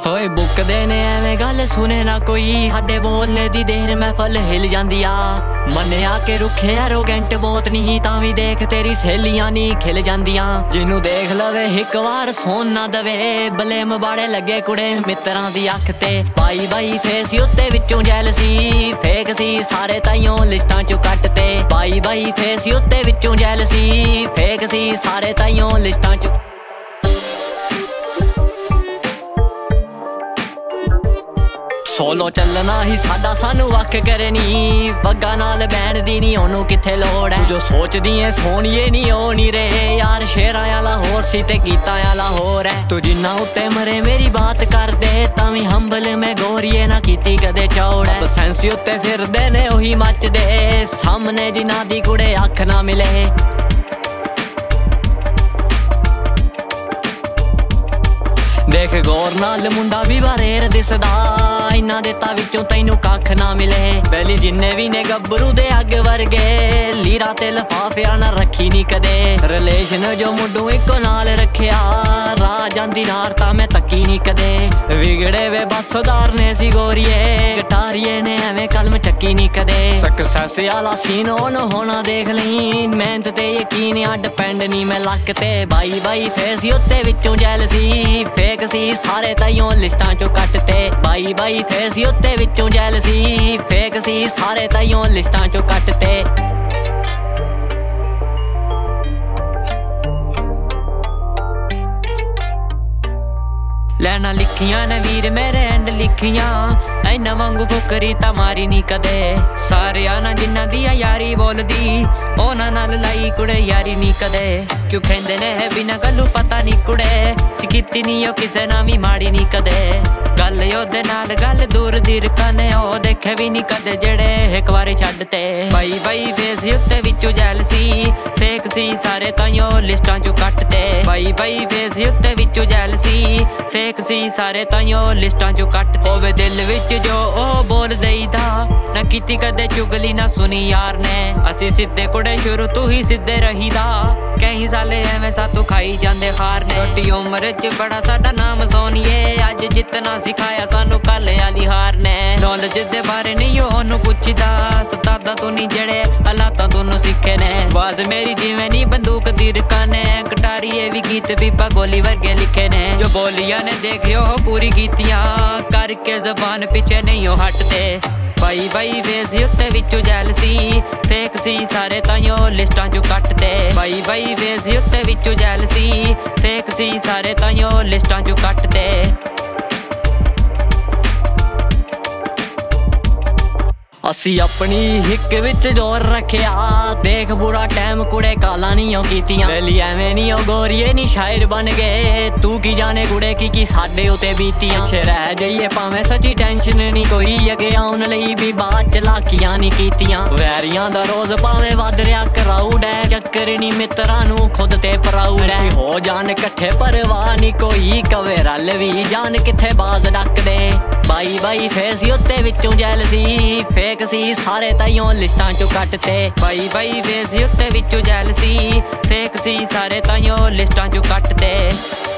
ਹੋਏ ਬੁੱਕਦੇ ਨੇ ਐਵੇਂ ਗੱਲ ਸੁਣੇ ਨਾ ਕੋਈ, ਸਾਡੇ ਬੋਲਨੇ ਦੀ ਦੇਰ ਮਹਿਫਲ ਹਿਲ ਜਾਂਦੀ ਆ। ਮੰਨਿਆ ਕਿ ਰੁੱਖੇ ਐਰੋਗੈਂਟ ਬਹੁਤ ਨਹੀਂ, ਤਾਂ ਵੀ ਦੇਖ ਤੇਰੀ ਸਹੇਲੀਆਂ ਨਹੀਂ ਖਿਲ ਜਾਂਦੀਆਂ। ਜਿਹਨੂੰ ਦੇਖ ਲਵੇ ਇੱਕ ਵਾਰ ਸੌਣ ਨਾ ਦਵੇ, ਬਲੇਮ ਬਾੜੇ ਲੱਗੇ ਕੁੜੇ ਮਿੱਤਰਾਂ ਦੀ ਅੱਖ ਤੇ। ਬਾਈ ਬਾਈ ਫੇਸ ਉੱਤੇ ਵਿੱਚੋਂ ਜੈਲਸੀ, ਫੇਕ ਸੀ ਸਾਰੇ ਤਾਈਓਂ ਲਿਸਟਾਂ ਚੋਂ ਕੱਟ ਤੇ। ਬਾਈ ਬਾਈ ਫੇਸ ਉੱਤੇ ਵਿੱਚੋਂ ਜੈਲਸੀ, ਫੇਕ ਸੀ ਸਾਰੇ ਤਾਈਓਂ ਲਿਸਟਾਂ ਚੋਂ। ਸੋਲੋ ਚੱਲਣਾ ਹੀ ਸਾਡਾ ਸਾਨੂੰ ਵੱਖ ਕਰੇ ਨੀ, ਬੱਗਾ ਨਾਲ ਬੈਣ ਦੀ ਨੀ ਉਹਨੂੰ ਕਿੱਥੇ ਲੋੜ ਐ। ਜੋ ਸੋਚਦੀ ਏ ਸੋਹਣੀਏ ਨੀ ਉਹ ਨੀ ਰਹੇ ਯਾਰ, ਸ਼ੇਰਾਂ ਵਾਲਾ ਹੋਰ ਸੀ ਤੇ ਕੀਤਾ ਵਾਲਾ ਹੋਰ ਐ। ਤੂੰ ਜਿੰਨਾ ਉੱਤੇ ਮਰੇ ਮੇਰੀ ਬਾਤ ਕਰਦੇ, ਤਾਂ ਵੀ ਹੰਬਲ ਮੈਂ ਗੋਰੀਏ ਨਾ ਕੀਤੀ ਕਦੇ ਚੌੜ ਐ। ਸੈਂਸੀ ਉੱਤੇ ਫਿਰਦੇ ਨੇ ਉਹੀ ਮੱਚਦੇ, ਸਾਹਮਣੇ ਜਿਨ੍ਹਾਂ ਦੀ ਕੁੜੇ ਅੱਖ ਨਾ ਮਿਲੇ। ਦੇਖ ਗੌਰ ਨਾਲ ਮੁੰਡਾ ਵੀ ਬਾਰੇਰ ਦਿਸਦਾ, ਇਹਨਾਂ ਦੇ ਤਾਂ ਵਿੱਚੋਂ ਤੈਨੂੰ ਕੱਖ ਨਾ ਮਿਲੇ। ਪਹਿਲੀ ਜਿੰਨੇ ਵੀ ਨੇ ਗੱਭਰੂ ਦੇ ਅੱਗ ਵਰਗੇ, ਲੀਰਾ ਤੇ ਲਫਾਫਿਆਂ ਨਾ ਰੱਖੀ ਨੀ ਕਦੇ। ਰਿਲੇਸ਼ਨ ਜੋ ਮੁੰਡੂ ਇੱਕੋ ਨਾਲ ਰੱਖਿਆ, ਰਾਹ ਜਾਂਦੀ ਨਾਰ ਤਾਂ ਮੈਂ ਤੱਕੀ ਨੀ ਕਦੇ। ਵਿਗੜੇ ਵੇ ਬਸ ਸੁਧਾਰਨੇ ਸੀ ਗੋਰੀਏ, ਗਟਾਰੀਏ ਨੇ ਐਵੇਂ ਕਲਮ ਚੱਕੀ ਨੀ ਕਦੇ। ਸਕਸੈਸ ਵਾਲਾ ਸੀਨ ਉਹਨੂੰ ਹੋਣਾ ਦੇਖ ਲਈ, ਮਿਹਨਤ ਤੇ ਯਕੀਨ ਆ ਡਿਪੈਂਡ ਨੀ ਮੈਂ ਲੱਕ ਤੇ। ਬਾਈ ਬਾਈ ਫੇਸ ਉੱਤੇ ਵਿੱਚੋਂ ਜੈਲਸੀ, ਫੇਕ ਸੀ ਸਾਰੇ ਤਾਈਓਂ ਲਿਸਟਾਂ ਚੋਂ ਕੱਟ ਤੇ। ਬਾਈ ਬਾਈ ਫੇਸ ਉੱਤੇ ਵਿੱਚੋਂ ਜੈਲਸੀ, ਫੇਕ ਸੀ ਸਾਰੇ ਤਾਈਓਂ ਲਿਸਟਾਂ ਚੋਂ ਕੱਟ ਤੇ। ਲੈਣਾ ਲਿਖੀਆਂ ਨੇ ਵੀਰ ਮੇਰੇ ਐਂਡ ਲਿਖੀਆਂ, ਇਹਨਾਂ ਵਾਂਗੂ ਫੁਕਰੀ ਤਾਂ ਮਾਰੀ ਨੀ ਕਦੇ। ਸਾਰਿਆਂ ਨਾਲ ਜਿਨ੍ਹਾਂ ਦੀ ਆ ਯਾਰੀ ਬੋਲਦੀ, ਉਹਨਾਂ ਨਾਲ ਲਾਈ ਕੁੜੇ ਯਾਰੀ ਨੀ ਕਦੇ। ਕਿਉਂ ਕਹਿੰਦੇ ਨੇ ਬਿਨਾਂ ਗੱਲੋਂ ਪਤਾ ਨੀ ਕੁੜੇ, ਕੀਤੀ ਨੀ ਉਹ ਕਿਸੇ ਨਾਲ ਵੀ ਮਾੜੀ ਨੀ ਕਦੇ। ਗੱਲ ਉਹਦੇ ਨਾਲ ਗੱਲ ਦੂਰ ਦੀ ਰਕਾਨੇ, ਉਹ ਦੇਖੇ ਵੀ ਨੀ ਕਦੇ ਜਿਹੜੇ ਇੱਕ ਵਾਰੀ ਛੱਡ ਤੇ। ਬਾਈ ਬਾਈ ਫੇਸ ਉੱਤੇ ਵਿੱਚੋਂ ਜੈਲਸੀ, ਫੇਕ ਸੀ ਸਾਰੇ ਤਾਈਓਂ ਲਿਸਟਾਂ ਚੋਂ ਕੱਟ ਤੇ। ਬਾਈ ਬਾਈ ਫੇਸ ਉੱਤੇ ਵਿੱਚੋਂ ਜੈਲਸੀ, ਫੇਕ ਸੀ ਸਾਰੇ ਤਾਈਓਂ ਲਿਸਟਾਂ ਚੋਂ ਕੱਟ ਤੇ। ਹੋਵੇ ਦਿਲ ਵਿੱਚ ਜੋ ਉਹ ਬੋਲ ਦੇਈਦਾ, ਨਾ ਕੀਤੀ ਕਦੇ ਚੁਗਲੀ ਨਾ ਸੁਣੀ ਯਾਰ ਨੇ। ਅਸੀਂ ਸਿੱਧੇ ਕੁੜੇ ਸ਼ੁਰੂ ਤੋਂ ਹੀ ਸਿੱਧੇ ਰਹੀਦਾ, ਕਈ ਸਾਲੇ ਐਵੇਂ ਸਾਤੋਂ ਖਾਈ ਜਾਂਦੇ ਹਾਰ ਨੇ। ਛੋਟੀ ਉਮਰ ਚ ਬੜਾ ਸਾਡਾ ਨਾਮ ਸੋਨੀਏ, ਅੱਜ ਜਿੱਤਣਾ ਸਿਖਾਇਆ ਸਾਨੂੰ ਕੱਲ ਵਾਲੀ ਹਾਰ ਨੇ। ਨੌਲੇਜ ਦੇ ਬਾਰੇ ਨਹੀਂ ਉਹਨੂੰ ਪੁੱਛਦਾ, ਸਤਾਦਾ ਤੂੰ ਨਹੀਂ ਜਿਹੜੇ ਹਾਲਾਤਾਂ ਤੋਂ ਸਿੱਖੇ ਨੇ। ਆਵਾਜ਼ ਮੇਰੀ ਜਿਵੇਂ ਨੀ ਬੰਦੂਕ ਦੀ ਰਕਾਨੇ, ਗਟਾਰੀਏ ਵੀ ਗੀਤ ਬੀਬਾ ਗੋਲੀ ਵਰਗੇ ਲਿਖੇ ਨੇ। ਜੋ ਬੋਲੀਆਂ ਨੇ ਦੇਖਿਓ ਪੂਰੀ ਕੀਤੀਆਂ, ਕਰਕੇ ਜ਼ਬਾਨ ਪਿੱਛੇ ਨਹੀਂ ਉਹ ਹਟਦੇ। ਬਾਈ ਬਾਈ ਫੇਸ ਉੱਤੇ ਵਿੱਚੋਂ ਜੈਲਸੀ, ਫੇਕ ਸੀ ਸਾਰੇ ਤਾਈਓਂ ਲਿਸਟਾਂ ਚੋਂ ਕੱਟ ਤੇ। ਬਾਈ ਬਾਈ ਫੇਸ ਉੱਤੇ ਵਿੱਚੋਂ ਜੈਲਸੀ, ਫੇਕ ਸੀ ਸਾਰੇ ਤਾਈਓਂ ਲਿਸਟਾਂ ਚੋਂ ਕੱਟ ਤੇ। ਅਸੀਂ ਆਪਣੀ ਹਿੱਕ ਵਿੱਚ ਜ਼ੋਰ ਰੱਖਿਆ, ਦੇਖ ਬੁਰਾ ਟਾਈਮ ਕੁੜੇ ਕਾਲਾਂ ਨੀ ਉਹ ਕੀਤੀਆਂ। ਪਹਿਲੀ ਐਵੇਂ ਨੀ ਉਹ ਗੋਰੀਏ ਨੀ ਸ਼ਾਇਰ ਬਣ ਗਏ, ਤੂੰ ਕੀ ਜਾਣੇ ਕੁੜੇ ਕੀ ਸਾਡੇ ਉਤੇ ਬੀਤੀਆਂ। ਪਿੱਛੇ ਰਹਿ ਜਾਈਏ ਭਾਵੇਂ ਸੱਚੀ ਟੈਨਸ਼ਨ ਨੀ ਕੋਈ, ਅੱਗੇ ਆਉਣ ਲਈ ਵੀ ਬਾਅਦ ਚਲਾਕੀਆਂ ਨੀ ਕੀਤੀਆਂ। ਵੈਰੀਆਂ ਦਾ ਰੋਜ਼ ਭਾਵੇਂ ਵੱਧ ਰਿਹਾ ਕਰਾਊਡ ਐ, ਚੱਕਰ ਨੀ ਮਿੱਤਰਾਂ ਨੂੰ ਖੁਦ ਤੇ ਪ੍ਰਾਊਡ ਐ। ਹੋ ਜਾਣ ਇਕੱਠੇ ਪਰਵਾਹ ਨੀ ਕੋਈ, ਕਵੇ ਰਲ ਵੀ ਜਾਣ ਕਿੱਥੇ ਬਾਜ਼ ਡੱਕਦੇ। ਬਾਈ ਬਾਈ ਫੇਸ ਉੱਤੇ ਵਿੱਚੋਂ ਜੈਲਸੀ, ਫੇਕ ਸੀ ਸਾਰੇ ਤਾਈਓਂ ਲਿਸਟਾਂ ਚੋਂ ਕੱਟ ਤੇ। ਬਾਈ ਬਾਈ ਫੇਸ ਉੱਤੇ ਵਿੱਚੋਂ ਜੈਲਸੀ, ਫੇਕ ਸੀ ਸਾਰੇ ਤਾਈਓਂ ਲਿਸਟਾਂ ਚੋਂ ਕੱਟ ਤੇ।